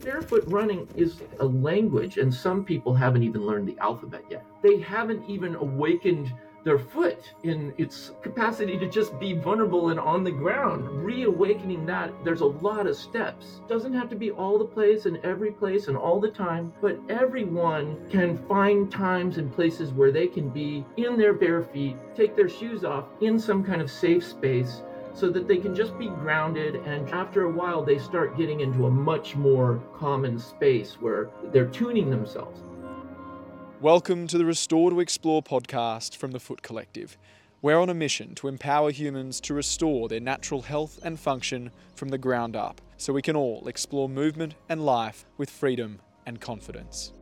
Barefoot running is a language, and some people haven't even learned the alphabet yet. They haven't even awakened their foot in its capacity to just be vulnerable and on the ground. Reawakening that, there's a lot of steps. Doesn't have to be all the place and every place and all the time, but everyone can find times and places where they can be in their bare feet, take their shoes off in some kind of safe space, so that they can just be grounded, and after a while they start getting into a much more common space where they're tuning themselves. Welcome to the Restore to Explore podcast from the Foot Collective. We're on a mission to empower humans to restore their natural health and function from the ground up, so we can all explore movement and life with freedom and confidence.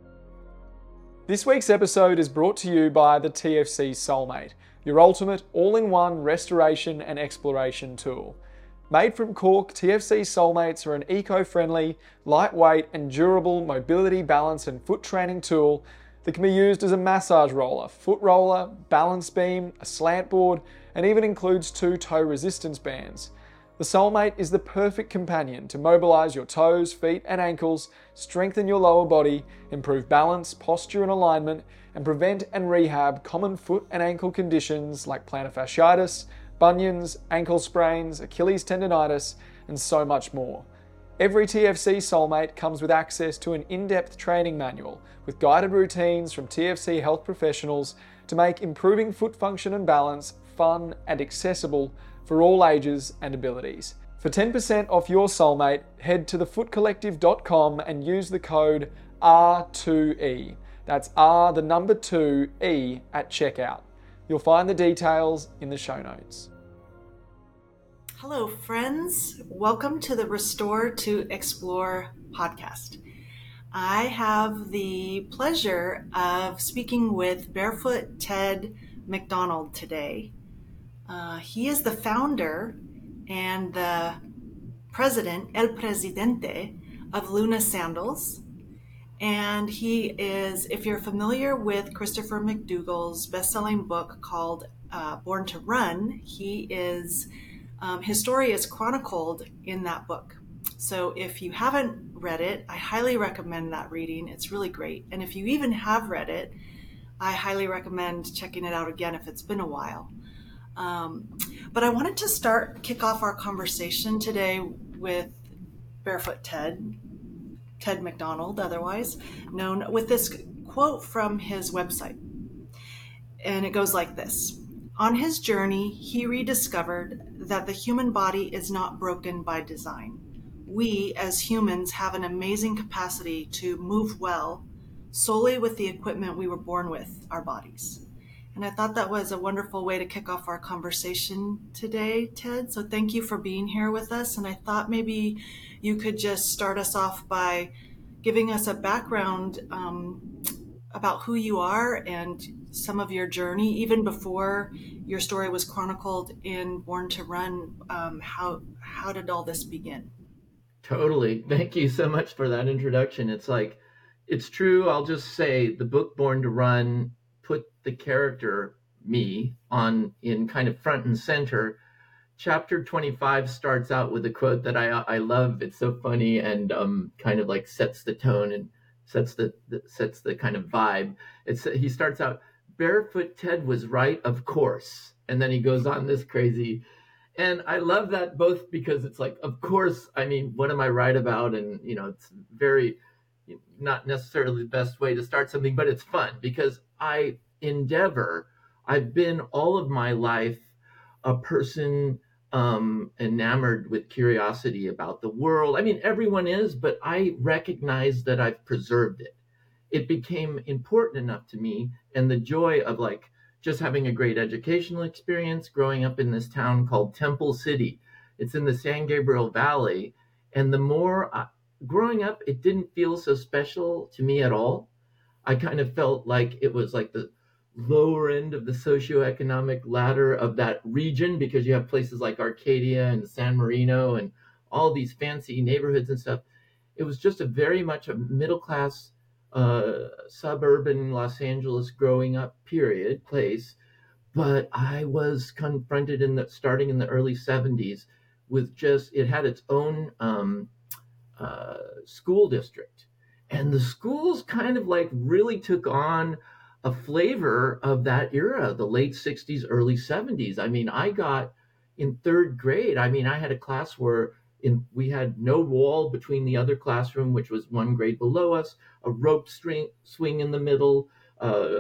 This week's episode is brought to you by the TFC Soulmate, your ultimate all-in-one restoration and exploration tool. Made from cork, TFC Soulmates are an eco-friendly, lightweight and durable mobility, balance and foot training tool that can be used as a massage roller, foot roller, balance beam, a slant board, and even includes 2 toe resistance bands. The Soulmate is the perfect companion to mobilize your toes, feet and ankles, strengthen your lower body, improve balance, posture and alignment, and prevent and rehab common foot and ankle conditions like plantar fasciitis, bunions, ankle sprains, Achilles tendonitis, and so much more. Every TFC Soulmate comes with access to an in-depth training manual with guided routines from TFC health professionals to make improving foot function and balance fun and accessible for all ages and abilities. For 10% off your Soulmate, head to thefootcollective.com and use the code R2E. That's R, the number 2, E at checkout. You'll find the details in the show notes. Hello, friends. Welcome to the Restore to Explore podcast. I have the pleasure of speaking with Barefoot Ted McDonald today. He is the founder and the president, El Presidente, of Luna Sandals. And he is, if you're familiar with Christopher McDougall's best-selling book called Born to Run, his story is chronicled in that book. So if you haven't read it, I highly recommend that reading. It's really great. And if you even have read it, I highly recommend checking it out again if it's been a while. But I wanted to kick off our conversation today with Barefoot Ted McDonald, otherwise known, with this quote from his website. And it goes like this. On his journey, he rediscovered that the human body is not broken by design. We, as humans, have an amazing capacity to move well solely with the equipment we were born with, our bodies. And I thought that was a wonderful way to kick off our conversation today, Ted. So thank you for being here with us. And I thought maybe you could just start us off by giving us a background about who you are and some of your journey, even before your story was chronicled in Born to Run. How did all this begin? Totally. Thank you so much for that introduction. It's true. I'll just say the book Born to Run put the character, me, in kind of front and center. Chapter 25 starts out with a quote that I love. It's so funny and kind of like sets the tone and sets the kind of vibe. He starts out, Barefoot Ted was right, of course. And then he goes on this crazy. And I love that both because it's like, of course, I mean, what am I right about? And, it's very, not necessarily the best way to start something, but it's fun because I've been all of my life a person enamored with curiosity about the world. I mean, everyone is, but I recognize that I've preserved it. It became important enough to me, and the joy of just having a great educational experience growing up in this town called Temple City. It's in the San Gabriel Valley. And the more growing up, it didn't feel so special to me at all. I kind of felt like it was like the lower end of the socioeconomic ladder of that region, because you have places like Arcadia and San Marino and all these fancy neighborhoods and stuff. It was just very much a middle class suburban Los Angeles growing up place. But I was confronted starting in the early 70s with it had its own school district. And the schools kind of like really took on a flavor of that era, the late 60s, early 70s. I mean, I got in third grade, I mean, I had a class where we had no wall between the other classroom, which was one grade below us, a rope swing in the middle, uh,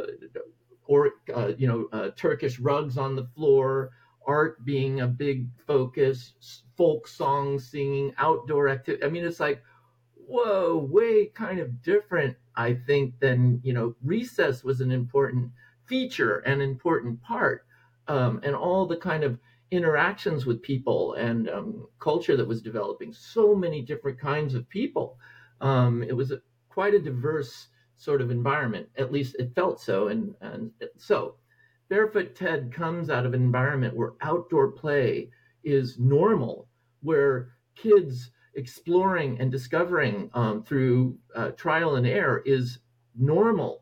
Turkish rugs on the floor, art being a big focus, folk songs, singing, outdoor activity. I mean, it's like, whoa, way kind of different, I think, than, recess was an important feature, an important part, and all the kind of interactions with people and culture that was developing. So many different kinds of people. It was quite a diverse sort of environment. At least it felt so. And so Barefoot Ted comes out of an environment where outdoor play is normal, where kids exploring and discovering through trial and error is normal.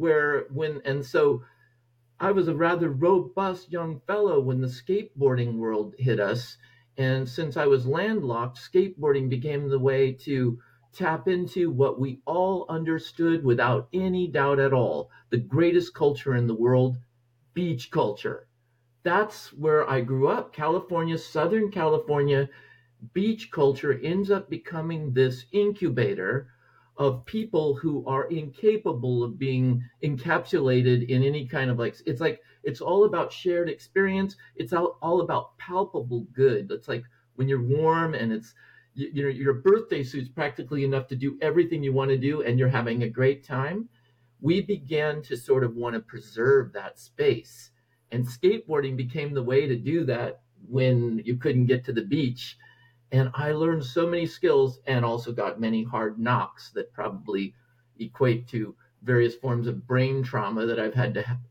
So I was a rather robust young fellow when the skateboarding world hit us. And since I was landlocked, skateboarding became the way to tap into what we all understood without any doubt at all: the greatest culture in the world, beach culture. That's where I grew up. California, Southern California, beach culture ends up becoming this incubator of people who are incapable of being encapsulated in any kind of it's all about shared experience. It's all about palpable good. It's like when you're warm and it's, your birthday suit's practically enough to do everything you want to do and you're having a great time. We began to sort of want to preserve that space. And skateboarding became the way to do that when you couldn't get to the beach. And I learned so many skills and also got many hard knocks that probably equate to various forms of brain trauma that I've had to,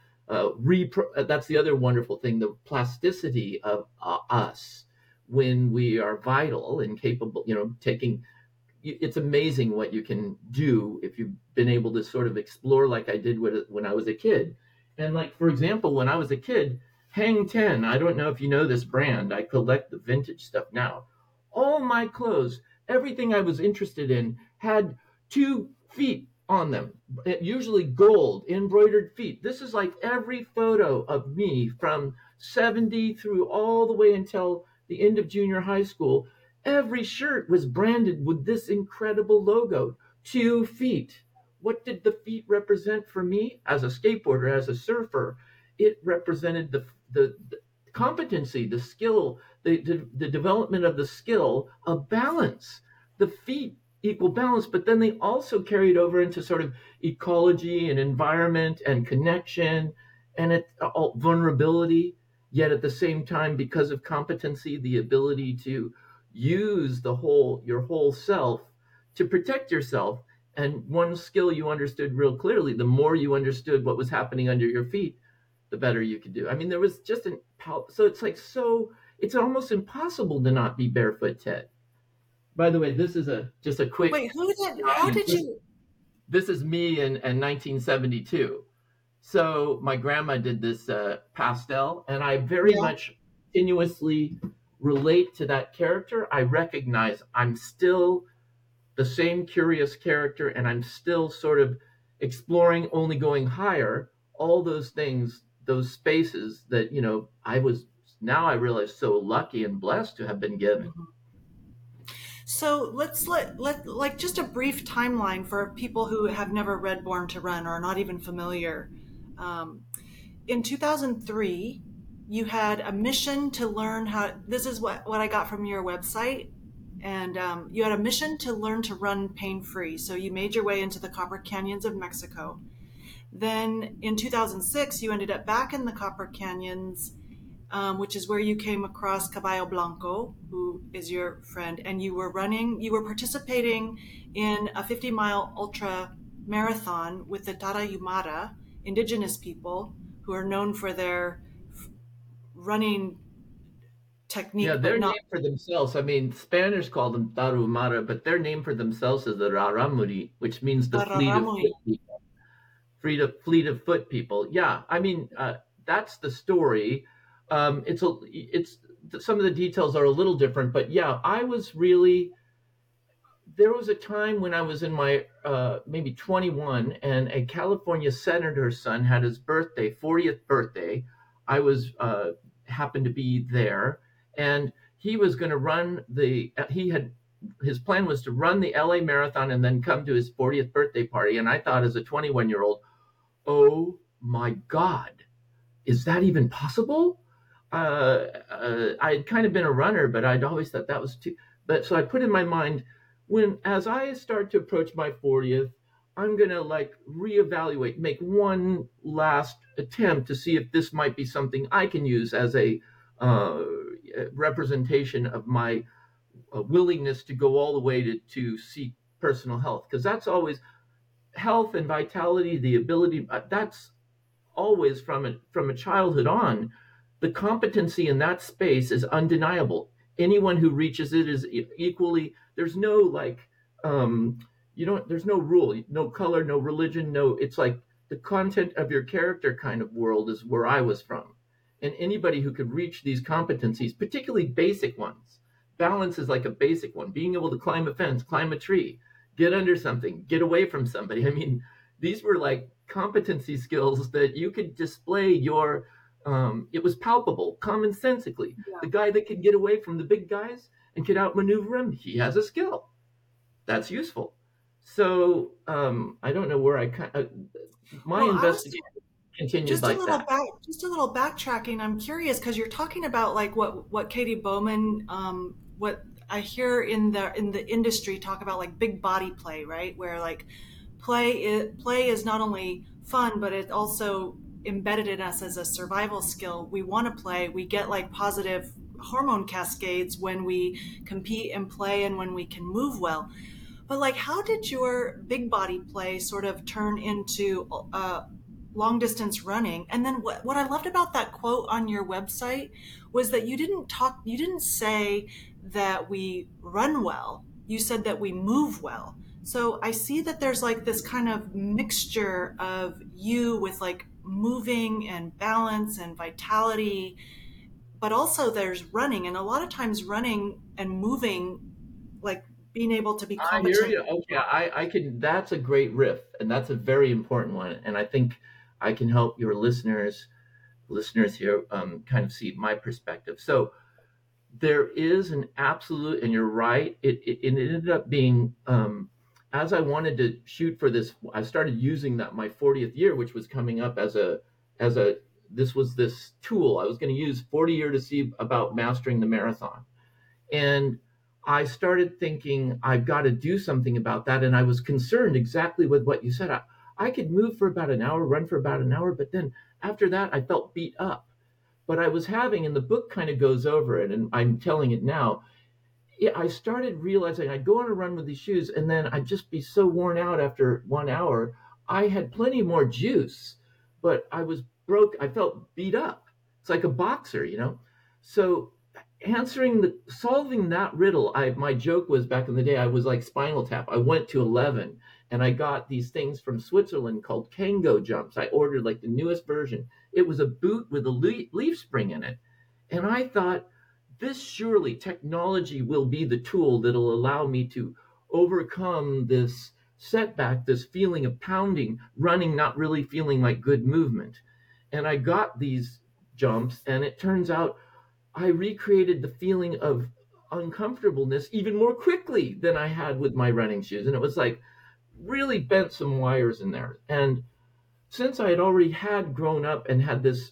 that's the other wonderful thing, the plasticity of us when we are vital and capable, taking, it's amazing what you can do if you've been able to sort of explore like I did when I was a kid. And like, for example, when I was a kid, Hang 10, I don't know if you know this brand. I collect the vintage stuff now. All my clothes, everything I was interested in had 2 feet on them, usually gold embroidered feet. This is like every photo of me from 70 through all the way until the end of junior high school. Every shirt was branded with this incredible logo, 2 feet. What did the feet represent for me as a skateboarder, as a surfer? It represented the competency, the skill, the development of the skill of balance. The feet equal balance, but then they also carried over into sort of ecology and environment and connection and vulnerability. Yet at the same time, because of competency, the ability to use your whole self to protect yourself. And one skill you understood real clearly: the more you understood what was happening under your feet, the better you could do. I mean, there was just so it's like, it's almost impossible to not be Barefoot Ted. By the way, this is just a quick. Wait, how did you? This is me in 1972. So my grandma did this pastel, and I very much continuously relate to that character. I recognize I'm still the same curious character, and I'm still sort of exploring, only going higher, all those things, those spaces that, I realize so lucky and blessed to have been given. So let's like just a brief timeline for people who have never read Born to Run or are not even familiar. In 2003, you had a mission to learn how. This is what I got from your website. And you had a mission to learn to run pain-free. So you made your way into the Copper Canyons of Mexico. Then in 2006, you ended up back in the Copper Canyons, which is where you came across Caballo Blanco, who is your friend. And you were participating in a 50-mile ultra marathon with the Tarahumara, indigenous people who are known for their running technique. Yeah, they're named for themselves. I mean, Spanish call them Tarahumara, but their name for themselves is the Raramuri, which means the fleet of foot people. Fleet of foot people. Yeah, I mean, that's the story. It's some of the details are a little different, but yeah, I was really there was a time when I was in my maybe 21, and a California senator's son had his birthday, 40th birthday. I was happened to be there, and he was going to run the. He had his plan was to run the LA Marathon and then come to his 40th birthday party. And I thought, as a 21-year-old, oh my God, is that even possible? I'd kind of been a runner, but I'd always thought that was too. But so I put in my mind, as I start to approach my 40th, I'm going to like reevaluate, make one last attempt to see if this might be something I can use as a representation of my willingness to go all the way to seek personal health. Because that's always health and vitality, the ability, that's always from a childhood on. The competency in that space is undeniable. Anyone who reaches it is equally. There's no like, there's no rule, no color, no religion, no. It's like the content of your character kind of world is where I was from, and anybody who could reach these competencies, particularly basic ones. Balance is like a basic one. Being able to climb a fence, climb a tree, get under something, get away from somebody. I mean, these were like competency skills that you could display your. It was palpable, commonsensically. Yeah. The guy that can get away from the big guys and can outmaneuver him, he has a skill. That's useful. So I don't know where my investigation continues like that. Just a little backtracking. I'm curious because you're talking about like what Katie Bowman, what I hear in the industry talk about, like big body play, right? Where like play is not only fun, but it also embedded in us as a survival skill. We want to play. We get like positive hormone cascades when we compete and play and when we can move well. But like, how did your big body play sort of turn into long distance running? And then what I loved about that quote on your website was that you didn't say that we run well. You said that we move well. So I see that there's like this kind of mixture of you with like moving and balance and vitality, but also there's running. And a lot of times running and moving, like being able to be competent. I hear you. Okay, I can. That's a great riff, and that's a very important one. And I think I can help your listeners here kind of see my perspective. So there is an absolute, and you're right. It ended up being. As I wanted to shoot for this, I started using that my 40th year, which was coming up this was this tool I was going to use 40 year to see about mastering the marathon. And I started thinking, I've got to do something about that. And I was concerned exactly with what you said. I could move for about an hour, run for about an hour, but then after that, I felt beat up. But I was having, and the book kind of goes over it, and I'm telling it now, I started realizing I'd go on a run with these shoes and then I'd just be so worn out after 1 hour. I had plenty more juice, but I was broke. I felt beat up. It's like a boxer, you know? So solving that riddle, my joke was back in the day, I was like Spinal Tap. I went to 11 and I got these things from Switzerland called Kango jumps. I ordered like the newest version. It was a boot with a leaf spring in it. And I thought, this surely technology will be the tool that'll allow me to overcome this setback, this feeling of pounding, running, not really feeling like good movement. And I got these jumps, and it turns out I recreated the feeling of uncomfortableness even more quickly than I had with my running shoes. And it was like really bent some wires in there. And since I had already grown up and had this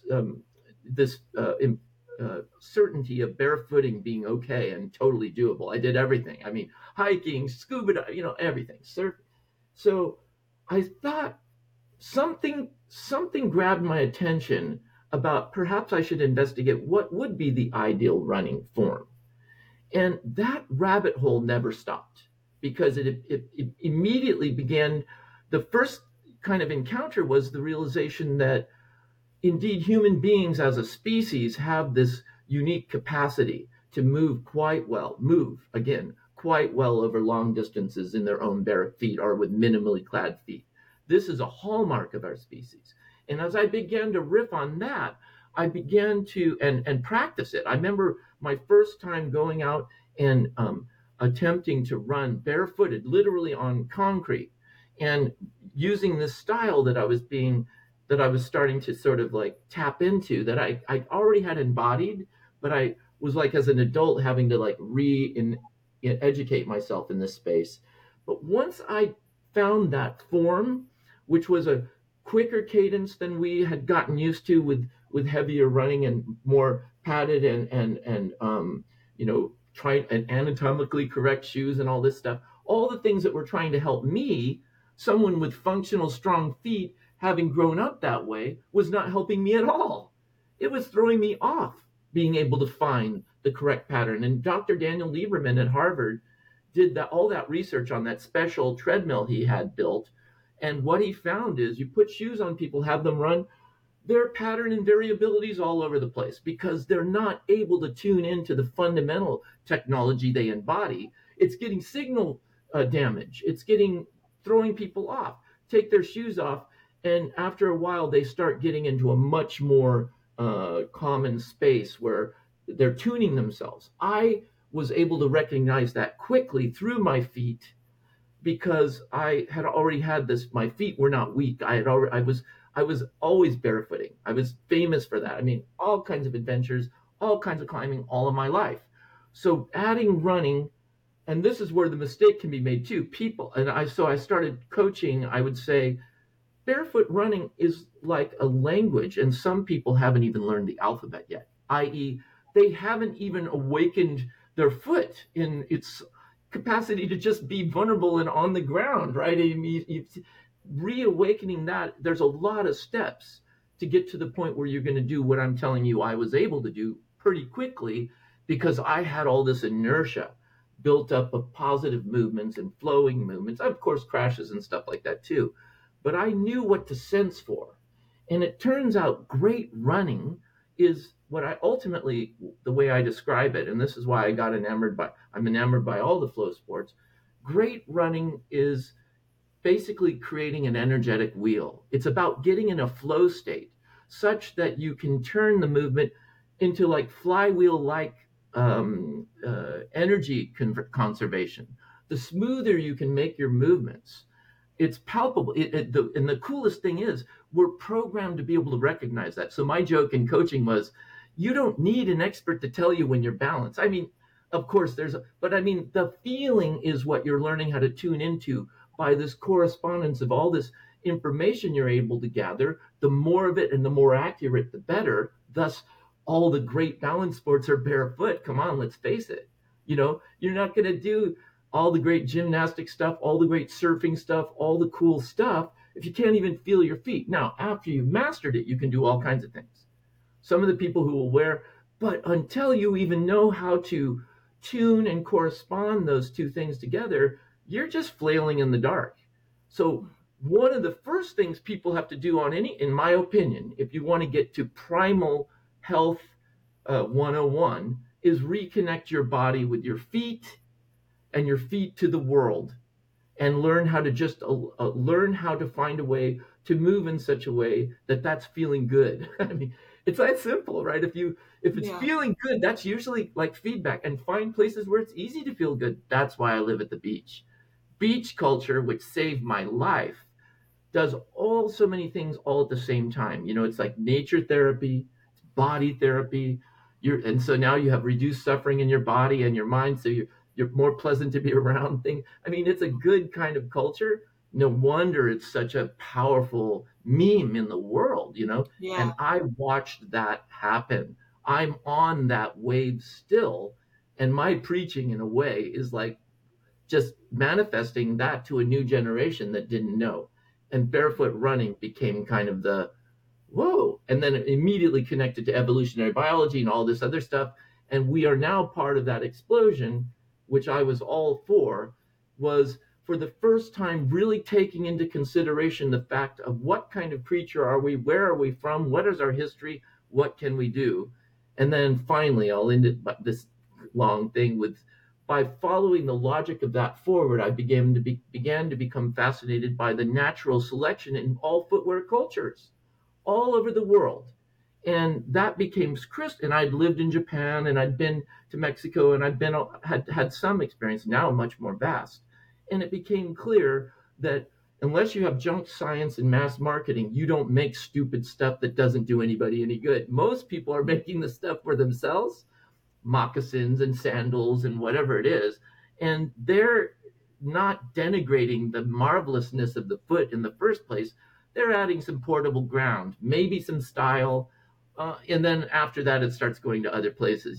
certainty of barefooting being okay and totally doable. I did everything. I mean, hiking, scuba, everything. So I thought something grabbed my attention about perhaps I should investigate what would be the ideal running form. And that rabbit hole never stopped because it immediately began. The first kind of encounter was the realization that indeed, human beings as a species have this unique capacity to move quite well over long distances in their own bare feet or with minimally clad feet. This is a hallmark of our species. And as I began to riff on that, I began to and practice it. I remember my first time going out and attempting to run barefooted, literally on concrete, and using this style that I was starting to sort of like tap into, that I already had embodied, but I was like, as an adult, having to like educate myself in this space. But once I found that form, which was a quicker cadence than we had gotten used to with heavier running and more padded and try and anatomically correct shoes and all this stuff, all the things that were trying to help me, someone with functional strong feet, having grown up that way, was not helping me at all. It was throwing me off being able to find the correct pattern. And Dr. Daniel Lieberman at Harvard did all that research on that special treadmill he had built. And what he found is, you put shoes on people, have them run, their pattern and variability is all over the place because they're not able to tune into the fundamental technology they embody. It's getting signal damage. It's throwing people off. Take their shoes off, and after a while, they start getting into a much more common space where they're tuning themselves. I was able to recognize that quickly through my feet, because I had already had this. My feet were not weak. I was always barefooting. I was famous for that. I mean, all kinds of adventures, all kinds of climbing, all of my life. So adding running, and this is where the mistake can be made too. So I started coaching. I would say barefoot running is like a language, and some people haven't even learned the alphabet yet, i.e., they haven't even awakened their foot in its capacity to just be vulnerable and on the ground, right? I mean, reawakening that, there's a lot of steps to get to the point where you're going to do what I'm telling you I was able to do pretty quickly, because I had all this inertia built up of positive movements and flowing movements, of course crashes and stuff like that too, but I knew what to sense for. And it turns out great running is what I ultimately, the way I describe it, and this is why I'm enamored by all the flow sports. Great running is basically creating an energetic wheel. It's about getting in a flow state such that you can turn the movement into like flywheel-like energy conservation. The smoother you can make your movements, it's palpable. And the coolest thing is, we're programmed to be able to recognize that. So my joke in coaching was, you don't need an expert to tell you when you're balanced. I mean, of course but I mean, the feeling is what you're learning how to tune into by this correspondence of all this information you're able to gather. The more of it and the more accurate, the better. Thus, all the great balance sports are barefoot. Come on, let's face it. You're not going to do all the great gymnastic stuff, all the great surfing stuff, all the cool stuff, if you can't even feel your feet. Now, after you've mastered it, you can do all kinds of things. Some of the people who will but until you even know how to tune and correspond those two things together, you're just flailing in the dark. So one of the first things people have to do in my opinion, if you want to get to primal health 101, is reconnect your body with your feet and your feet to the world, and learn how to find a way to move in such a way that that's feeling good. I mean, it's that simple, right? If it's feeling good, that's usually like feedback. And find places where it's easy to feel good. That's why I live at the beach. Beach culture, which saved my life, does so many things all at the same time. It's like nature therapy, body therapy. And so now you have reduced suffering in your body and your mind, so you're more pleasant to be around things. I mean, it's a good kind of culture. No wonder it's such a powerful meme in the world, Yeah. And I watched that happen. I'm on that wave still. And my preaching, in a way, is like just manifesting that to a new generation that didn't know. And barefoot running became kind of the whoa. And then it immediately connected to evolutionary biology and all this other stuff. And we are now part of that explosion, which I was all for, was for the first time really taking into consideration the fact of what kind of creature are we, where are we from, what is our history, what can we do? And then finally, I'll end it this long thing with, by following the logic of that forward, I began to become fascinated by the natural selection in all footwear cultures all over the world. And that became crystal. And I'd lived in Japan, and I'd been to Mexico, and had some experience, now much more vast. And it became clear that unless you have junk science and mass marketing, you don't make stupid stuff that doesn't do anybody any good. Most people are making the stuff for themselves, moccasins and sandals and whatever it is. And they're not denigrating the marvelousness of the foot in the first place. They're adding some portable ground, maybe some style. And then after that, it starts going to other places.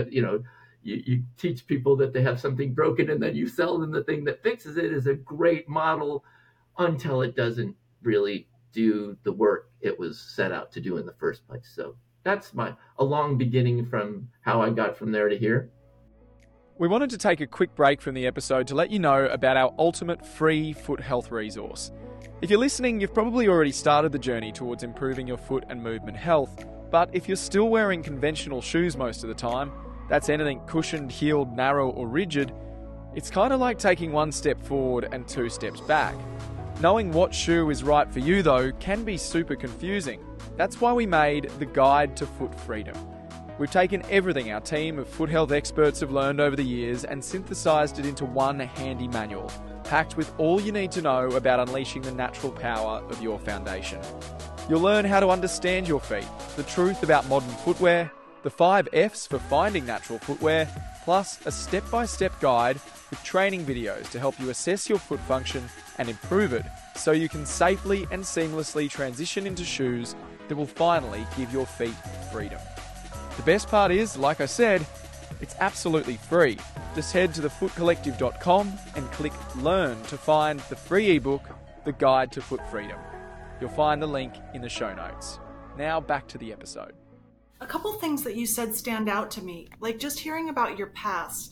You teach people that they have something broken, and then you sell them the thing that fixes it is a great model until it doesn't really do the work it was set out to do in the first place. So that's a long beginning from how I got from there to here. We wanted to take a quick break from the episode to let you know about our ultimate free foot health resource. If you're listening, you've probably already started the journey towards improving your foot and movement health, but if you're still wearing conventional shoes most of the time, that's anything cushioned, heeled, narrow or rigid, it's kind of like taking one step forward and 2 steps back. Knowing what shoe is right for you though can be super confusing. That's why we made the Guide to Foot Freedom. We've taken everything our team of foot health experts have learned over the years and synthesized it into one handy manual, packed with all you need to know about unleashing the natural power of your foundation. You'll learn how to understand your feet, the truth about modern footwear, the 5 F's for finding natural footwear, plus a step-by-step guide with training videos to help you assess your foot function and improve it so you can safely and seamlessly transition into shoes that will finally give your feet freedom. The best part is, like I said, it's absolutely free. Just head to thefootcollective.com and click Learn to find the free ebook, The Guide to Foot Freedom. You'll find the link in the show notes. Now back to the episode. A couple things that you said stand out to me, like just hearing about your past.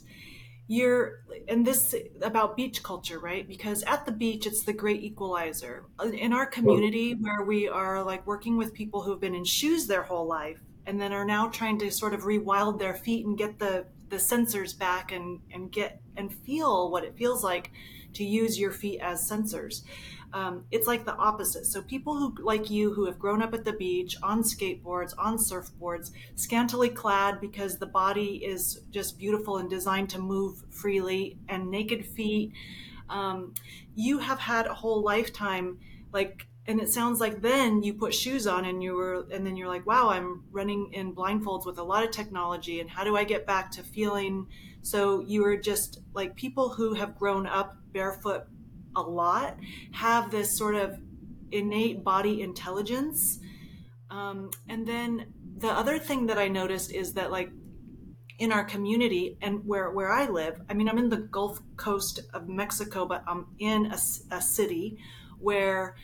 And this about beach culture, right? Because at the beach, it's the great equalizer. In our community, where we are like working with people who've been in shoes their whole life and then are now trying to sort of rewild their feet and get the sensors back and get and feel what it feels like to use your feet as sensors. It's like the opposite. So people who, like you, who have grown up at the beach, on skateboards, on surfboards, scantily clad because the body is just beautiful and designed to move freely, and naked feet, you have had a whole lifetime, and it sounds like then you put shoes on and then you're like, wow, I'm running in blindfolds with a lot of technology, and how do I get back to feeling? So you were just like, people who have grown up barefoot a lot have this sort of innate body intelligence. And then the other thing that I noticed is that, like, in our community and where I live, I mean, I'm in the Gulf Coast of Mexico, but I'm in a city where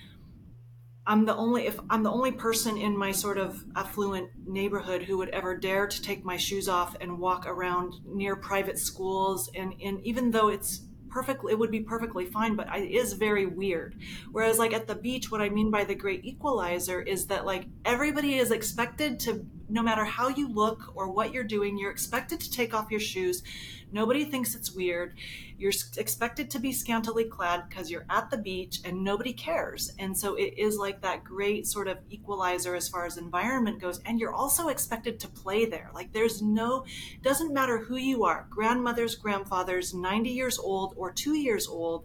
I'm the only person in my sort of affluent neighborhood who would ever dare to take my shoes off and walk around near private schools. And even though it would be perfectly fine, but it is very weird. Whereas like at the beach, what I mean by the great equalizer is that like everybody is expected to, no matter how you look or what you're doing, you're expected to take off your shoes. Nobody thinks it's weird. You're expected to be scantily clad because you're at the beach and nobody cares. And so it is like that great sort of equalizer as far as environment goes. And you're also expected to play there. Like doesn't matter who you are, grandmothers, grandfathers, 90 years old or 2 years old,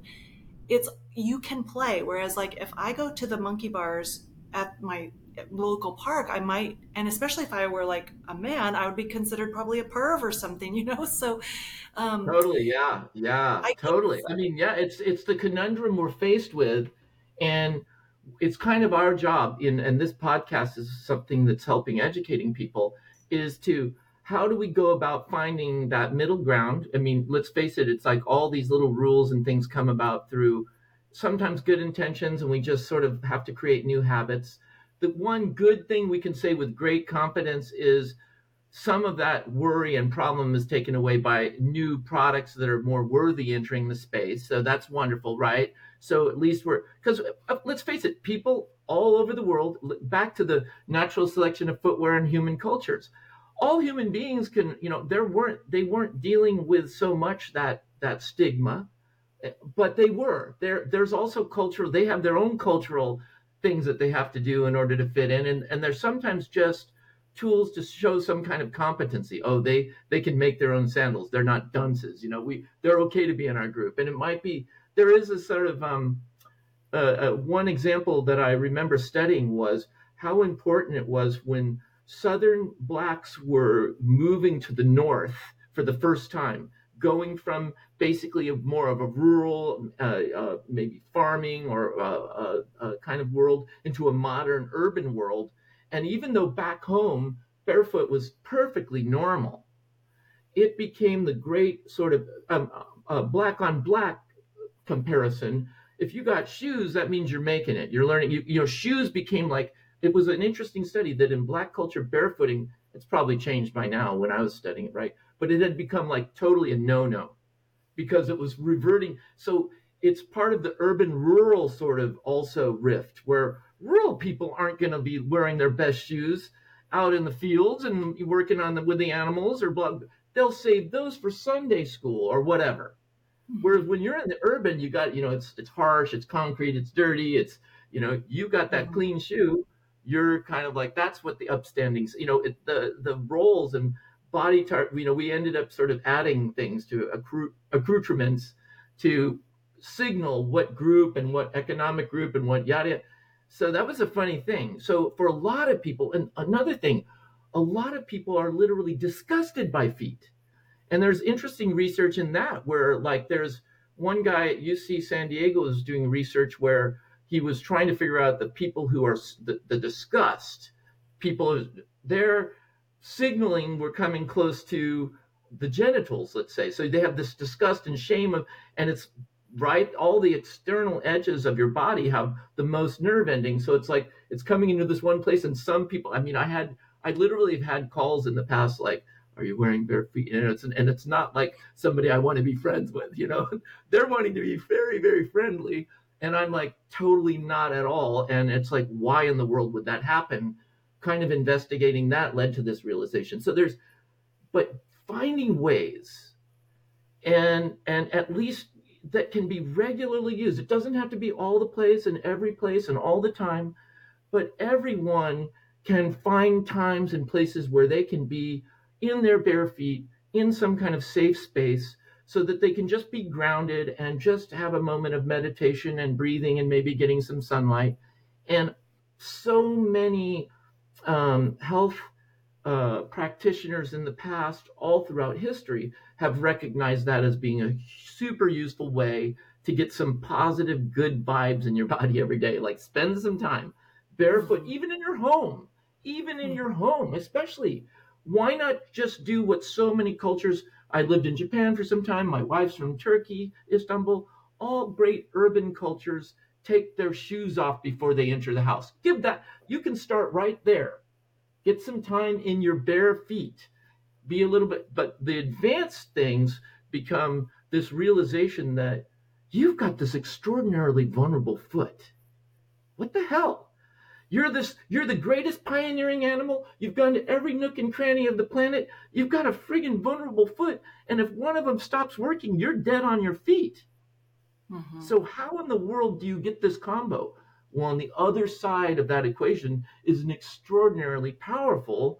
you can play. Whereas like if I go to the monkey bars at my local park, I might, and especially if I were like a man, I would be considered probably a perv or something, so totally. Yeah, totally. I mean, yeah, it's the conundrum we're faced with, and it's kind of our job and this podcast is something that's helping educating people, is to, how do we go about finding that middle ground? I mean, let's face it, it's like all these little rules and things come about through sometimes good intentions, and we just sort of have to create new habits. The one good thing we can say with great confidence is some of that worry and problem is taken away by new products that are more worthy entering the space. So that's wonderful, right? So at least because let's face it, people all over the world, back to the natural selection of footwear and human cultures, all human beings can, they weren't dealing with so much that stigma, but they were. There's also cultural, they have their own cultural things that they have to do in order to fit in. And they're sometimes just tools to show some kind of competency. Oh, they can make their own sandals. They're not dunces. They're okay to be in our group. And it might be, there is a sort of one example that I remember studying was how important it was when Southern blacks were moving to the North for the first time, going from basically more of a rural, maybe farming or kind of world into a modern urban world. And even though back home, barefoot was perfectly normal, it became the great sort of black on black comparison. If you got shoes, that means you're making it. You're learning. Shoes became like, it was an interesting study that in black culture, barefooting, it's probably changed by now when I was studying it, right? But it had become like totally a no-no because it was reverting. So it's part of the urban rural sort of also rift where rural people aren't going to be wearing their best shoes out in the fields and working on with the animals or blah. They'll save those for Sunday school or whatever. Whereas when you're in the urban, you got, it's harsh, it's concrete, it's dirty, it's, you got that clean shoe. You're kind of like, that's what the upstandings, the roles and body type, we ended up sort of adding things to accoutrements to signal what group and what economic group and what yada. So that was a funny thing. So for a lot of people, and another thing, a lot of people are literally disgusted by feet. And there's interesting research in that where like there's one guy at UC San Diego is doing research where he was trying to figure out the people who are the disgust people, their signaling were coming close to the genitals, let's say. So they have this disgust and shame and it's right, all the external edges of your body have the most nerve endings. So it's like, it's coming into this one place. And some people, I literally have had calls in the past, like, are you wearing bare feet? And it's not like somebody I want to be friends with, they're wanting to be very, very friendly. And I'm like, totally not at all. And it's like, why in the world would that happen? Kind of investigating that led to this realization. But finding ways and at least that can be regularly used. It doesn't have to be all the place and every place and all the time, but everyone can find times and places where they can be in their bare feet in some kind of safe space so that they can just be grounded and just have a moment of meditation and breathing and maybe getting some sunlight. And so many health practitioners in the past, all throughout history, have recognized that as being a super useful way to get some positive, good vibes in your body every day. Like spend some time barefoot, even in your home, especially. Why not just do what so many cultures, I lived in Japan for some time, my wife's from Turkey, Istanbul, all great urban cultures take their shoes off before they enter the house. You can start right there. Get some time in your bare feet. Be a little bit, but the advanced things become this realization that you've got this extraordinarily vulnerable foot. What the hell? You're the greatest pioneering animal. You've gone to every nook and cranny of the planet. You've got a friggin' vulnerable foot. And if one of them stops working, you're dead on your feet. Mm-hmm. So how in the world do you get this combo? Well, on the other side of that equation is an extraordinarily powerful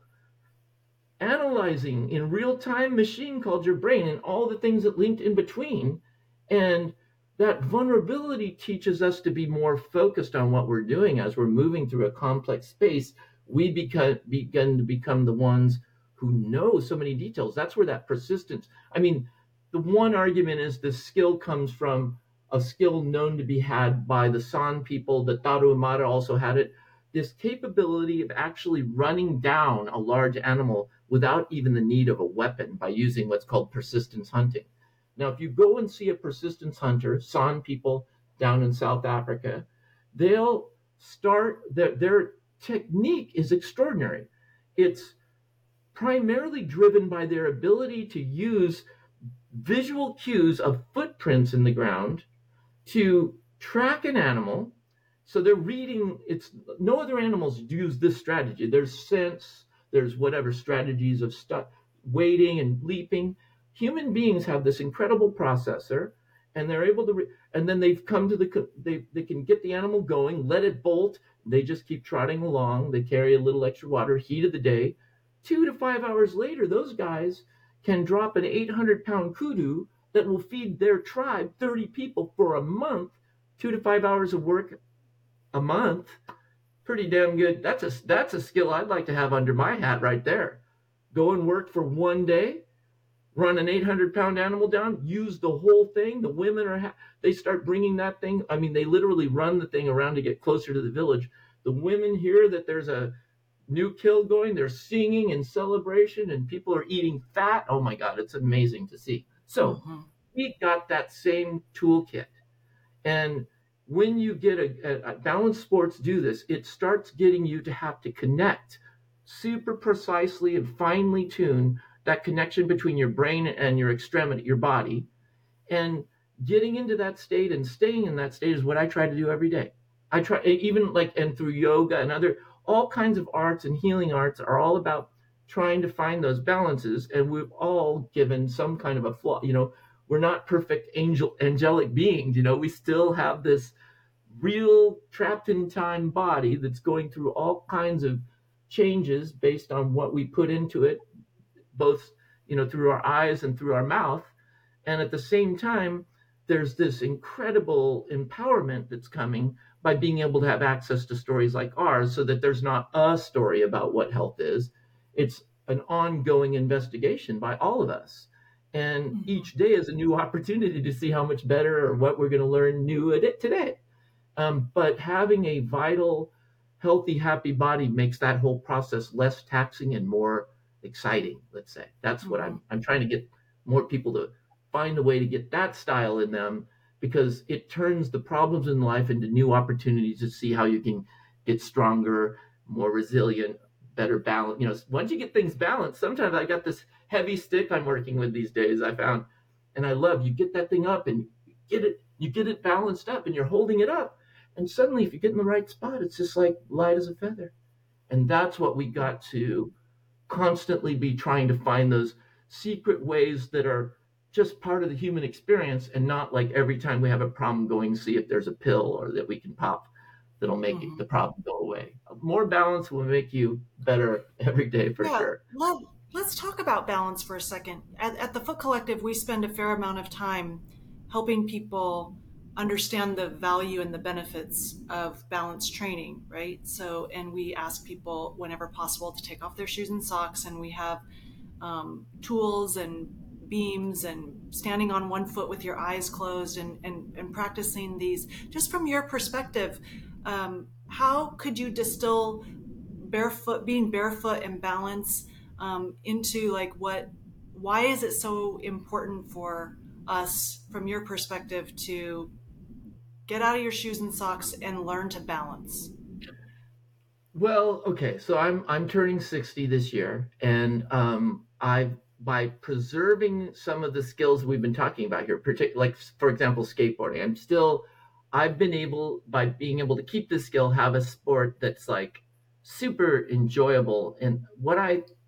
analyzing in real-time machine called your brain and all the things that linked in between. And that vulnerability teaches us to be more focused on what we're doing as we're moving through a complex space. We begin to become the ones who know so many details. That's where that persistence. The one argument is the skill comes from a skill known to be had by the San people. The Tarahumara also had it. This capability of actually running down a large animal without even the need of a weapon by using what's called persistence hunting. Now, if you go and see a persistence hunter, San people down in South Africa, they'll start, their technique is extraordinary. It's primarily driven by their ability to use visual cues of footprints in the ground to track an animal. So they're reading, no other animals use this strategy. There's sense, there's whatever strategies of waiting and leaping. Human beings have this incredible processor, and they're able to, and then they've come to they can get the animal going, let it bolt. They just keep trotting along. They carry a little extra water, heat of the day. 2 to 5 hours later, those guys can drop an 800-pound kudu that will feed their tribe 30 people for a month. 2 to 5 hours of work a month, pretty damn good. That's a skill I'd like to have under my hat right there. Go and work for one day, run an 800-pound animal down, use the whole thing. The women they start bringing that thing. I mean, they literally run the thing around to get closer to the village. The women hear that there's a new kill going. They're singing in celebration, and people are eating fat. Oh my God, it's amazing to see. So we got that same toolkit. And when you get a balanced sports do this, it starts getting you to have to connect super precisely and finely tune that connection between your brain and your extremity, your body. And getting into that state and staying in that state is what I try to do every day. I try, even and through yoga and all kinds of arts and healing arts are all about trying to find those balances. And we've all given some kind of a flaw. We're not perfect angelic beings. We still have this real trapped in time body that's going through all kinds of changes based on what we put into it, both, through our eyes and through our mouth. And at the same time, there's this incredible empowerment that's coming by being able to have access to stories like ours, so that there's not a story about what health is. It's an ongoing investigation by all of us. And each day is a new opportunity to see how much better or what we're going to learn new at it today. But having a vital, healthy, happy body makes that whole process less taxing and more exciting, let's say. That's what I'm trying to get more people to find a way to get that style in them, because it turns the problems in life into new opportunities to see how you can get stronger, more resilient, better balance. Once you get things balanced, sometimes I got this heavy stick I'm working with these days, I found, and I love, you get that thing up and you get it balanced up and you're holding it up. And suddenly, if you get in the right spot, it's just like light as a feather. And that's what we got to constantly be trying to find, those secret ways that are just part of the human experience, and not like every time we have a problem going see if there's a pill or that we can pop that'll make the problem go away. More balance will make you better every day for sure. Let's talk about balance for a second. At the Foot Collective, we spend a fair amount of time helping people understand the value and the benefits of balance training, right? So, and we ask people whenever possible to take off their shoes and socks, and we have tools and beams and standing on one foot with your eyes closed and practicing these. Just from your perspective, how could you distill being barefoot and balance into why is it so important for us, from your perspective, to get out of your shoes and socks and learn to balance? Well, okay, so I'm turning 60 this year, and by preserving some of the skills we've been talking about here, particularly, like, for example, skateboarding, I've been able, by being able to keep this skill, have a sport that's like super enjoyable. And what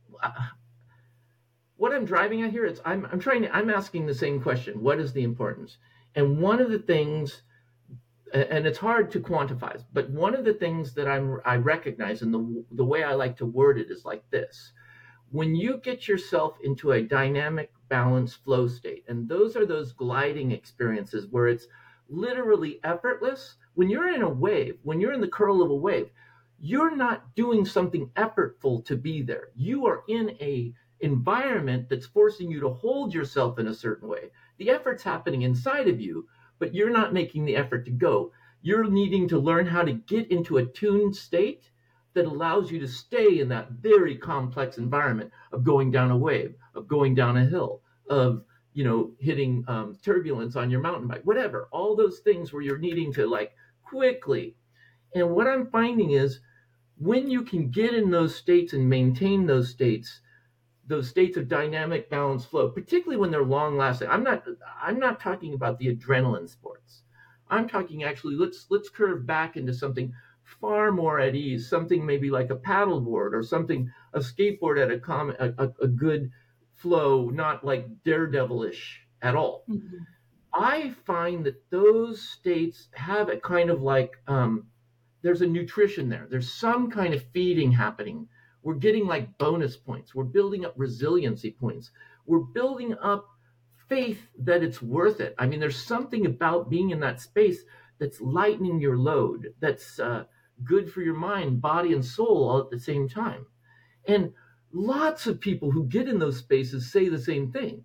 I'm driving at here is I'm asking the same question: what is the importance? And one of the things, and it's hard to quantify, but one of the things that I recognize, and the way I like to word it is like this: when you get yourself into a dynamic, balanced flow state, and those are those gliding experiences where it's literally effortless. When you're in a wave, when you're in the curl of a wave, you're not doing something effortful to be there. You are in a environment that's forcing you to hold yourself in a certain way. The effort's happening inside of you, but you're not making the effort to go. You're needing to learn how to get into a tuned state that allows you to stay in that very complex environment of going down a wave, of going down a hill, of hitting turbulence on your mountain bike, whatever, all those things where you're needing to quickly. And what I'm finding is, when you can get in those states and maintain those states of dynamic, balanced flow, particularly when they're long lasting. I'm not talking about the adrenaline sports. I'm talking, actually, let's curve back into something far more at ease, something maybe like a paddleboard, or something, a skateboard at a good flow, not like daredevilish at all. Mm-hmm. I find that those states have a kind of there's a nutrition there. There's some kind of feeding happening we're getting like bonus points. We're building up resiliency points. We're building up faith that it's worth it. I mean, there's something about being in that space that's lightening your load, that's good for your mind, body, and soul all at the same time. And lots of people who get in those spaces say the same thing.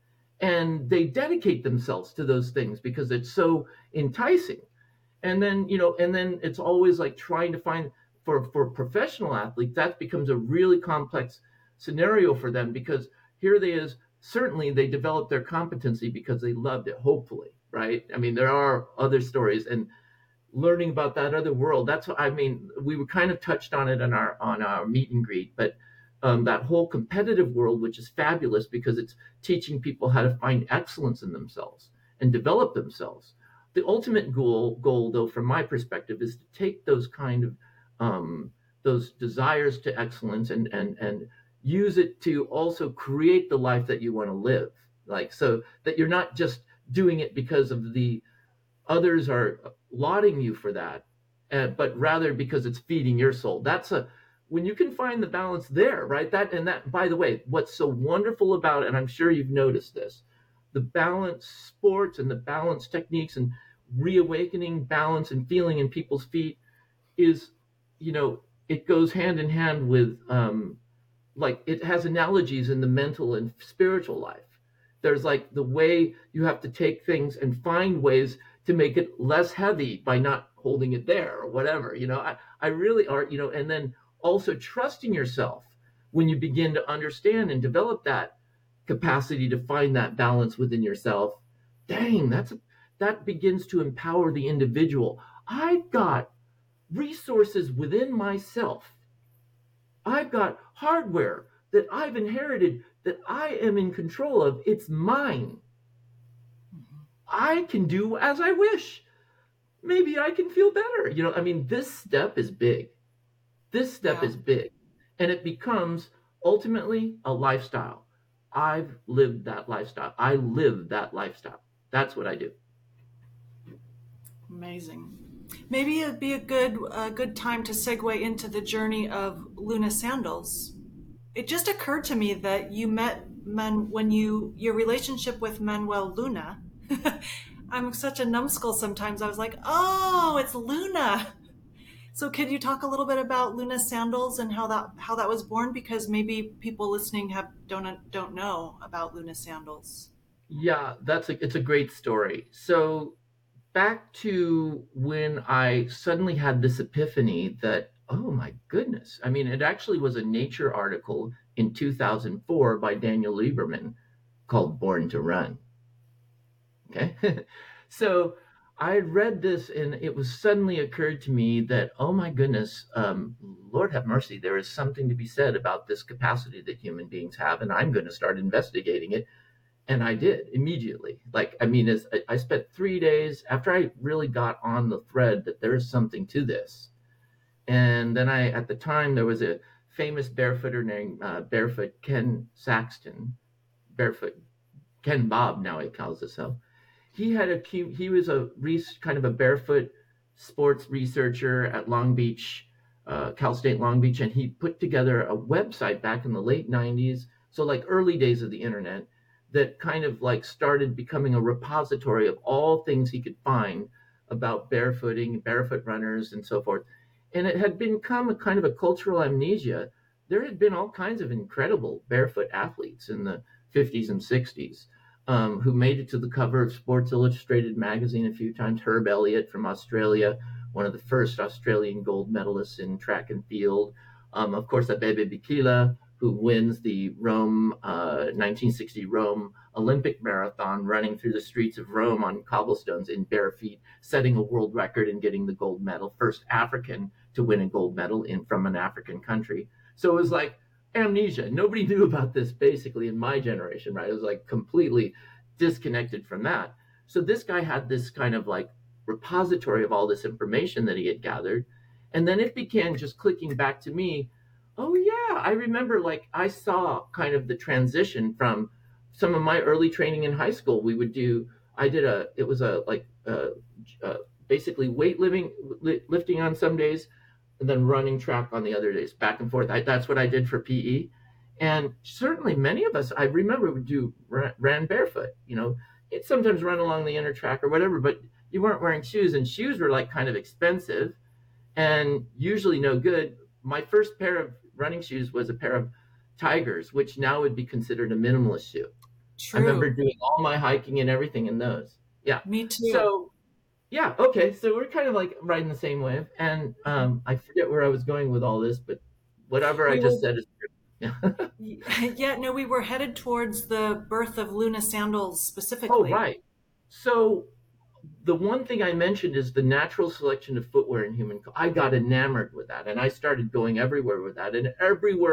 And they dedicate themselves to those things because it's so enticing. And then, and then it's always like trying to find for professional athletes, that becomes a really complex scenario for them, because here they is, certainly they developed their competency because they loved it, hopefully, right? I mean, there are other stories, and learning about that other world, that's what I mean. We were kind of touched on it on our meet and greet, but that whole competitive world, which is fabulous because it's teaching people how to find excellence in themselves and develop themselves. The ultimate goal, though, from my perspective, is to take those kind of those desires to excellence and use it to also create the life that you want to live. Like, so that you're not just doing it because of the others are lauding you for that, but rather because it's feeding your soul. When you can find the balance there, right? That, by the way, what's so wonderful about it, and I'm sure you've noticed this, the balance sports and the balance techniques and reawakening balance and feeling in people's feet is, it goes hand in hand with, like, it has analogies in the mental and spiritual life. There's like the way you have to take things and find ways to make it less heavy by not holding it there or whatever, I really are, and then also trusting yourself when you begin to understand and develop that capacity to find that balance within yourself. Dang, that begins to empower the individual. I've got resources within myself. I've got hardware that I've inherited that I am in control of. It's mine. I can do as I wish. Maybe I can feel better. This step is big. This step is big. And it becomes ultimately a lifestyle. I've lived that lifestyle. I live that lifestyle. That's what I do. Amazing. Maybe it'd be a good time to segue into the journey of Luna Sandals. It just occurred to me that you met your relationship with Manuel Luna. I'm such a numbskull sometimes. I was like, oh, it's Luna. So could you talk a little bit about Luna Sandals and how that was born? Because maybe people listening don't know about Luna Sandals. Yeah, it's a great story. So back to when I suddenly had this epiphany that, oh my goodness. I mean, it actually was a Nature article in 2004 by Daniel Lieberman called Born to Run. Okay. So I read this and it was suddenly occurred to me that, oh my goodness, Lord have mercy, there is something to be said about this capacity that human beings have, and I'm going to start investigating it. And I did immediately. As I spent 3 days after I really got on the thread that there is something to this. And then at the time, there was a famous barefooter named Barefoot Ken Saxton, Barefoot Ken Bob, now he calls himself. He was kind of a barefoot sports researcher at Long Beach, Cal State Long Beach, and he put together a website back in the late 90s, so like early days of the internet, that kind of like started becoming a repository of all things he could find about barefooting, barefoot runners, and so forth. And it had become a kind of a cultural amnesia. There had been all kinds of incredible barefoot athletes in the 50s and 60s. Who made it to the cover of Sports Illustrated magazine a few times. Herb Elliott from Australia, one of the first Australian gold medalists in track and field. Of course, Abebe Bikila, who wins the 1960 Rome Olympic marathon, running through the streets of Rome on cobblestones in bare feet, setting a world record and getting the gold medal. First African to win a gold medal from an African country. So it was like amnesia. Nobody knew about this basically in my generation, right? It was like completely disconnected from that. So this guy had this kind of like repository of all this information that he had gathered. And then it began just clicking back to me. Oh yeah, I remember, like, I saw kind of the transition from some of my early training in high school. Basically lifting on some days, and then running track on the other days, back and forth. That's what I did for PE. And certainly many of us, I remember, ran barefoot. It sometimes run along the inner track or whatever, but you weren't wearing shoes, and shoes were like kind of expensive and usually no good. My first pair of running shoes was a pair of Tigers, which now would be considered a minimalist shoe. I remember True. doing all my hiking and everything in those. Yeah. Me too. So, yeah, okay. So we're kind of like riding the same wave. And I forget where I was going with all this, but whatever I We were, just said is true. Yeah. yeah, no, we were headed towards the birth of Luna sandals Oh, specifically. right. So the one thing I mentioned is the natural selection of footwear in human. I got enamored with that, and I started going everywhere with that. And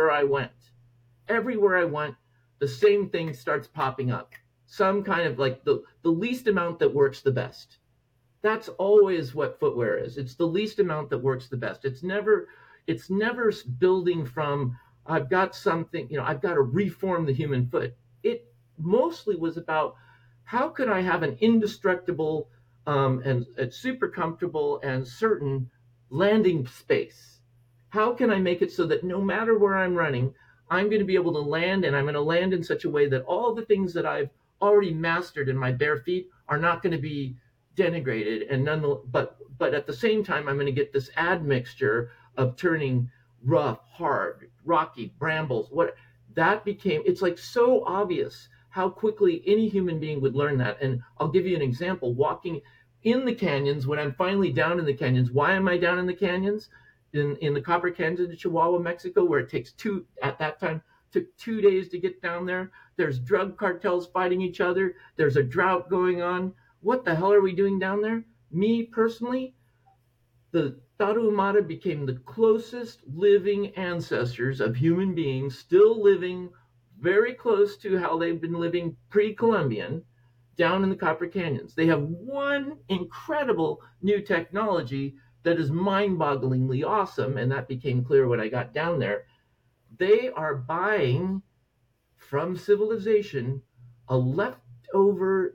everywhere I went, the same thing starts popping up. Some kind of like the least amount that works the best. That's always what footwear is. It's the least amount that works the best. It's never building from I've got something, I've got to reform the human foot. It mostly was about how could I have an indestructible and super comfortable and certain landing space? How can I make it so that no matter where I'm running, I'm going to be able to land, and I'm going to land in such a way that all the things that I've already mastered in my bare feet are not going to be denigrated, and but at the same time I'm going to get this admixture of turning rough, hard, rocky, brambles. What that became, it's like so obvious how quickly any human being would learn that. And I'll give you an example. Walking in the canyons, when I'm finally down in the canyons, why am I down in the canyons? In the Copper Canyons in Chihuahua, Mexico, where it takes at that time, took 2 days to get down there. There's drug cartels fighting each other. There's a drought going on. What the hell are we doing down there? Me personally, the Tarahumara became the closest living ancestors of human beings, still living very close to how they've been living pre-Columbian down in the Copper Canyons. They have one incredible new technology that is mind-bogglingly awesome, and that became clear when I got down there. They are buying from civilization a leftover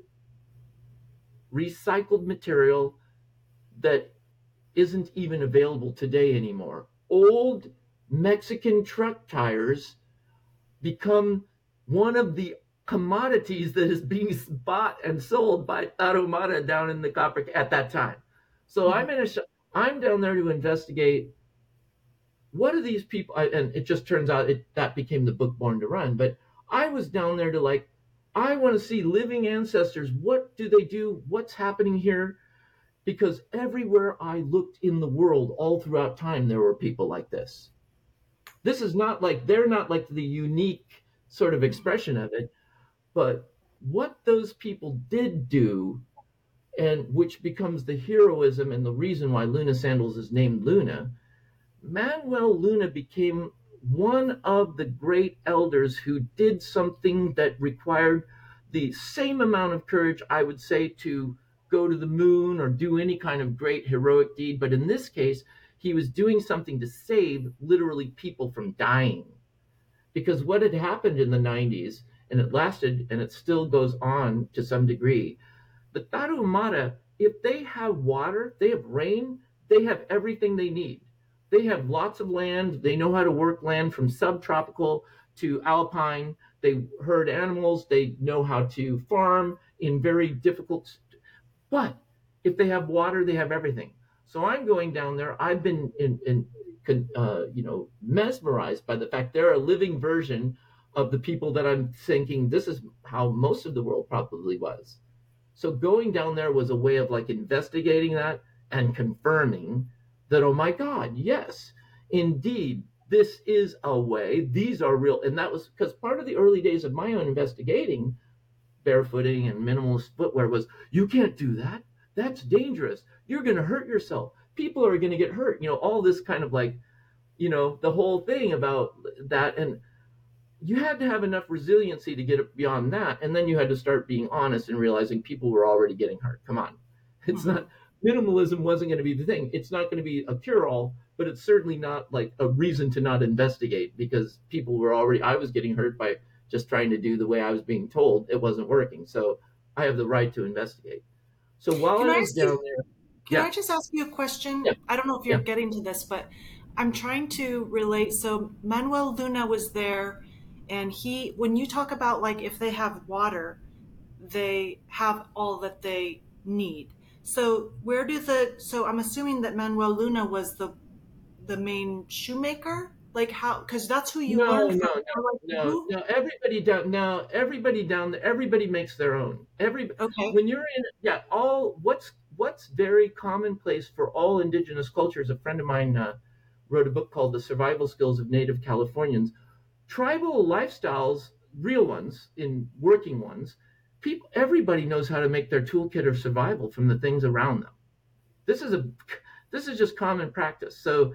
recycled material that isn't even available today anymore. Old Mexican truck tires become one of the commodities that is being bought and sold by Tarahumara down in the Copper at that time. So I'm down there to investigate what are these people, and it just turns out that became the book Born to Run. But I was down there to I want to see living ancestors. What do they do? What's happening here? Because everywhere I looked in the world, all throughout time, there were people like this. This is not like, they're not like the unique sort of expression of it, but what those people did do, and which becomes the heroism and the reason why Luna Sandals is named Luna. Manuel Luna became one of the great elders who did something that required the same amount of courage, I would say, to go to the moon or do any kind of great heroic deed. But in this case, he was doing something to save literally people from dying. Because what had happened in the 90s, and it lasted and it still goes on to some degree, the Tarahumara, if they have water, they have rain, they have everything they need. They have lots of land. They know how to work land from subtropical to alpine. They herd animals. They know how to farm in very difficult. But if they have water, they have everything. So I'm going down there. I've been mesmerized by the fact they're a living version of the people that I'm thinking this is how most of the world probably was. So going down there was a way of investigating that and confirming that, oh my God, yes, indeed, this is a way. These are real. And that was because part of the early days of my own investigating barefooting and minimalist footwear was, you can't do that. That's dangerous. You're going to hurt yourself. People are going to get hurt. All this kind of the whole thing about that. And you had to have enough resiliency to get beyond that. And then you had to start being honest and realizing people were already getting hurt. Come on. It's not, minimalism wasn't going to be the thing. It's not going to be a cure-all, but it's certainly not like a reason to not investigate, because people were already, I was getting hurt by just trying to do the way I was being told. It wasn't working. So I have the right to investigate. So while Can I I was ask down you, there, can yeah, I just ask you a question? yeah, I don't know if you're yeah. getting to this, but I'm trying to relate. So Manuel Luna was there, and when you talk about like if they have water, they have all that they need. So so I'm assuming that Manuel Luna was the main shoemaker? Like how, because that's who you No, learned from. no, Or like no, no, who? no. Everybody down there, everybody makes their own. Okay. When you're in, yeah, what's very commonplace for all indigenous cultures. A friend of mine wrote a book called The Survival Skills of Native Californians. Tribal lifestyles, real ones, in working ones, everybody knows how to make their toolkit of survival from the things around them. This is a this is just common practice. So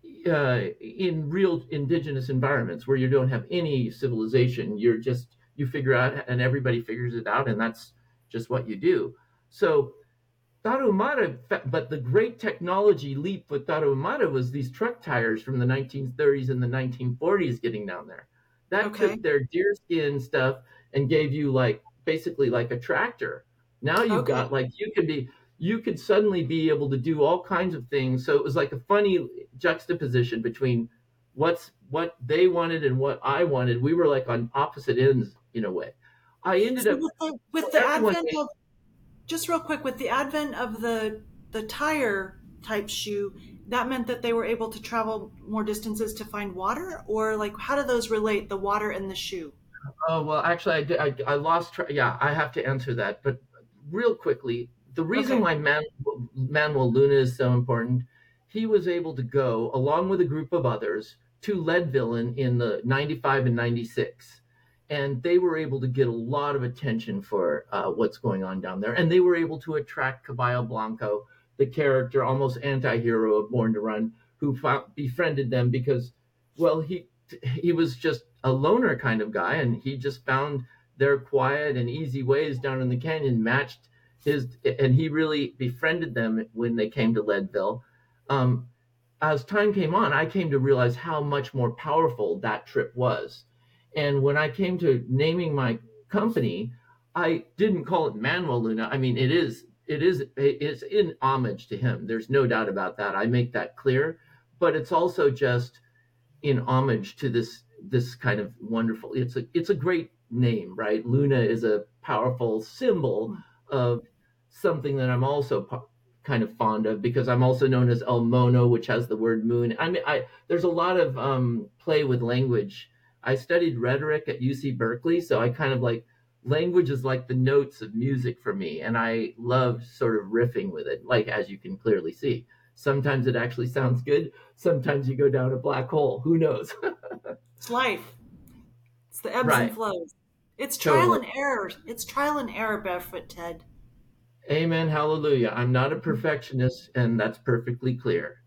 in real indigenous environments where you don't have any civilization, you figure out, and everybody figures it out, and that's just what you do. So Tarahumara, but the great technology leap with Tarahumara was these truck tires from the 1930s and the 1940s getting down there. That Okay. took their deerskin stuff and gave you like basically like a tractor. Now you've Okay. got like you could suddenly be able to do all kinds of things. So it was like a funny juxtaposition between what they wanted and what I wanted. We were like on opposite ends in a way. I ended So up with so the everyone advent of, just real quick, with the advent of the tire type shoe, that meant that they were able to travel more distances to find water, or like how do those relate, the water and the shoe? Oh, well, actually, I lost track. Yeah, I have to answer that. But real quickly, the reason Okay. why Manuel Luna is so important, he was able to go, along with a group of others, to Leadville in the 95 and 96. And they were able to get a lot of attention for what's going on down there. And they were able to attract Caballo Blanco, the character, almost anti hero of Born to Run, who befriended them because, well, he was just a loner kind of guy, and he just found their quiet and easy ways down in the canyon matched his, and he really befriended them when they came to Leadville. Um, as time came on, I came to realize how much more powerful that trip was. And when I came to naming my company, I didn't call it Manuel Luna. I mean, it's in homage to him. There's no doubt about that. I make that clear. But it's also just in homage to this kind of wonderful. It's a great name, right? Luna is a powerful symbol of something that I'm also kind of fond of, because I'm also known as El Mono, which has the word moon. I mean, there's a lot of play with language. I studied rhetoric at UC Berkeley, so I kind of like language is like the notes of music for me, and I love sort of riffing with it, like as you can clearly see. Sometimes it actually sounds good. Sometimes you go down a black hole. Who knows? It's life. It's the ebbs and Right. flows. It's trial Totally. and error. It's trial and error, Barefoot Ted. Amen. Hallelujah. I'm not a perfectionist, and that's perfectly clear.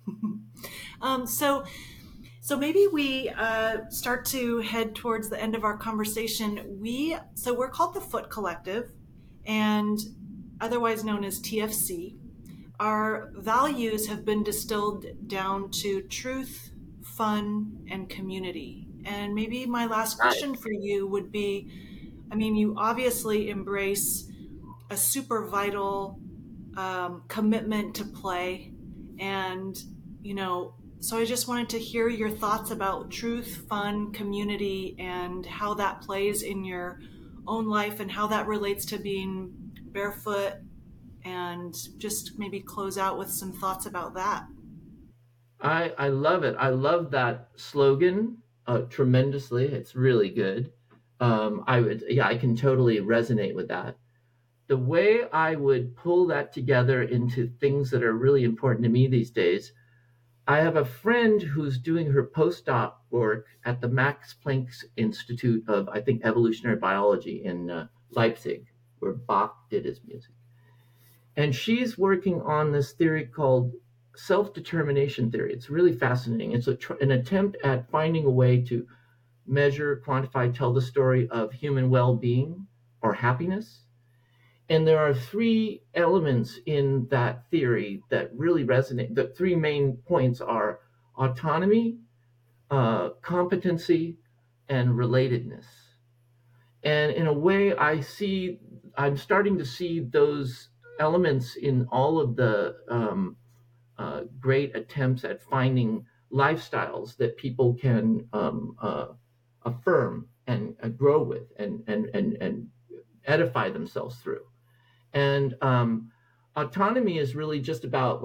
Um, so So maybe we start to head towards the end of our conversation. We're called the Foot Collective, and otherwise known as TFC. Our values have been distilled down to truth, fun, and community. And maybe my last Right. question for you would be, I mean, you obviously embrace a super vital commitment to play. And, so I just wanted to hear your thoughts about truth, fun, community, and how that plays in your own life and how that relates to being barefoot, and just maybe close out with some thoughts about that. I love it. I love that slogan tremendously. It's really good. Yeah, I can totally resonate with that. The way I would pull that together into things that are really important to me these days, I have a friend who's doing her postdoc work at the Max Planck Institute of, I think, Evolutionary Biology in Leipzig, where Bach did his music. And she's working on this theory called self-determination theory. It's really fascinating. It's an attempt at finding a way to measure, quantify, tell the story of human well-being or happiness. And there are three elements in that theory that really resonate. The three main points are autonomy, competency, and relatedness. And in a way, I'm starting to see those elements in all of the great attempts at finding lifestyles that people can affirm and grow with and edify themselves through. And autonomy is really just about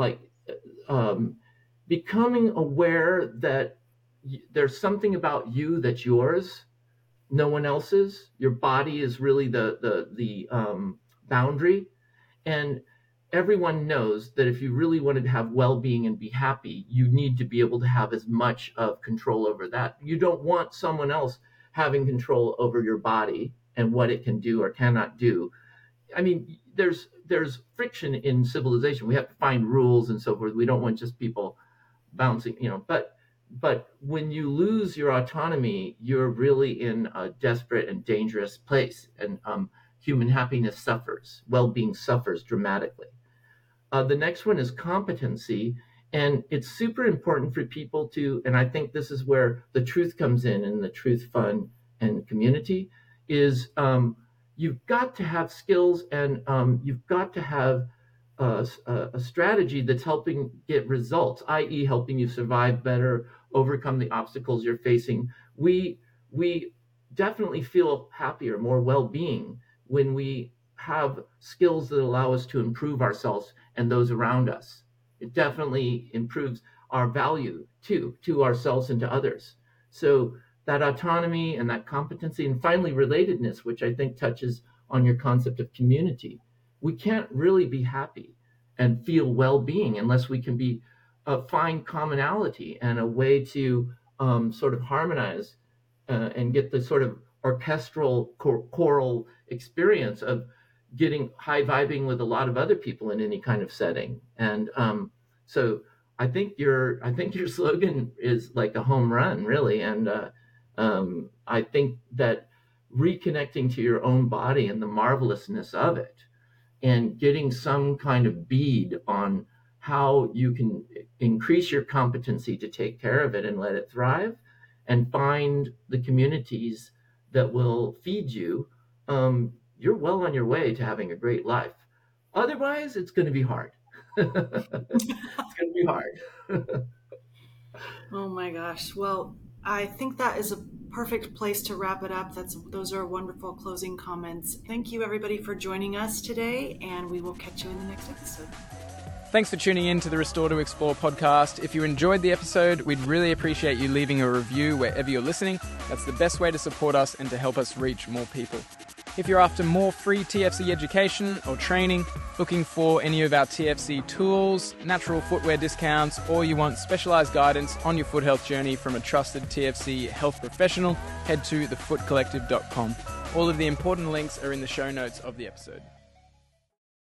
becoming aware that there's something about you that's yours, no one else's. Your body is really the boundary, and everyone knows that if you really wanted to have well-being and be happy, you need to be able to have as much of control over that. You don't want someone else having control over your body and what it can do or cannot do. I mean, there's friction in civilization. We have to find rules and so forth. We don't want just people bouncing, but when you lose your autonomy, you're really in a desperate and dangerous place, and human happiness suffers, well-being suffers dramatically. The next one is competency, and it's super important for people to, and I think this is where the truth comes in the Truth Fund and community, is you've got to have skills, and you've got to have a strategy that's helping get results, i.e. helping you survive better, overcome the obstacles you're facing. We definitely feel happier, more well-being when we have skills that allow us to improve ourselves and those around us. It definitely improves our value too, to ourselves and to others. So that autonomy and that competency, and finally relatedness, which I think touches on your concept of community. We can't really be happy and feel well-being unless we can find commonality and a way to sort of harmonize and get the sort of orchestral choral experience of getting high vibing with a lot of other people in any kind of setting. And so I think your slogan is like a home run, really. And I think that reconnecting to your own body and the marvelousness of it, and getting some kind of bead on how you can increase your competency to take care of it and let it thrive, and find the communities that will feed you, you're well on your way to having a great life. Otherwise, it's going to be hard. It's going to be hard. Oh my gosh. Well, I think that is a perfect place to wrap it up. Those are wonderful closing comments. Thank you, everybody, for joining us today, and we will catch you in the next episode. Thanks for tuning in to the Restore to Explore podcast. If you enjoyed the episode, we'd really appreciate you leaving a review wherever you're listening. That's the best way to support us and to help us reach more people. If you're after more free TFC education or training, looking for any of our TFC tools, natural footwear discounts, or you want specialized guidance on your foot health journey from a trusted TFC health professional, head to thefootcollective.com. All of the important links are in the show notes of the episode.